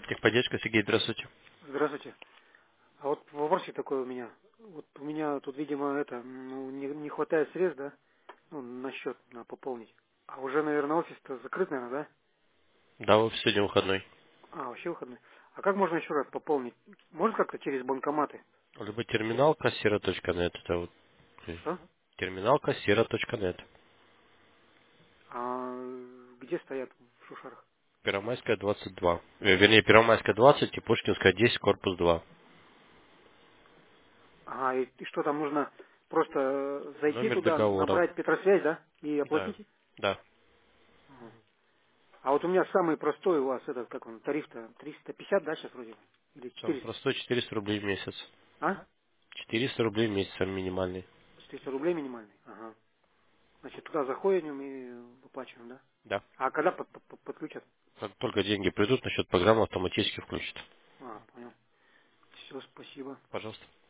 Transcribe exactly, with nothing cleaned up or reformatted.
Техподдержка, Сергей, здравствуйте. Здравствуйте. А вот вопросик такой у меня. Вот у меня тут, видимо, это, ну, не, не хватает средств, да? Ну, на счет, на пополнить. А уже, наверное, офис-то закрыт, наверное, да? Да, вы сегодня выходной. А, вообще выходной. А как можно еще раз пополнить? Может как-то через банкоматы? Либо терминал кассира точка нет, это вот э, Что? терминал кассира точка нет. А где стоят в Шушарах? Первомайская двадцать два. Э, Вернее, Первомайская двадцать и Пушкинская десять, корпус два. Ага, и, и что там нужно? Просто э, зайти Номер туда, договора. набрать Петросвязь, да? И Да. оплатить? Да. Ага. А вот у меня самый простой у вас этот, как он, тариф-то триста пятьдесят, да, сейчас вроде? Или Самый четыреста? простой четыреста рублей в месяц. А? четыреста рублей в месяц, самый минимальный. четыреста рублей минимальный? Ага. Значит, туда заходим и выплачиваем, да? Да. А когда под- под- под- подключат? Как только деньги придут, на счет программы автоматически включат. А, понял. Все, спасибо. Пожалуйста.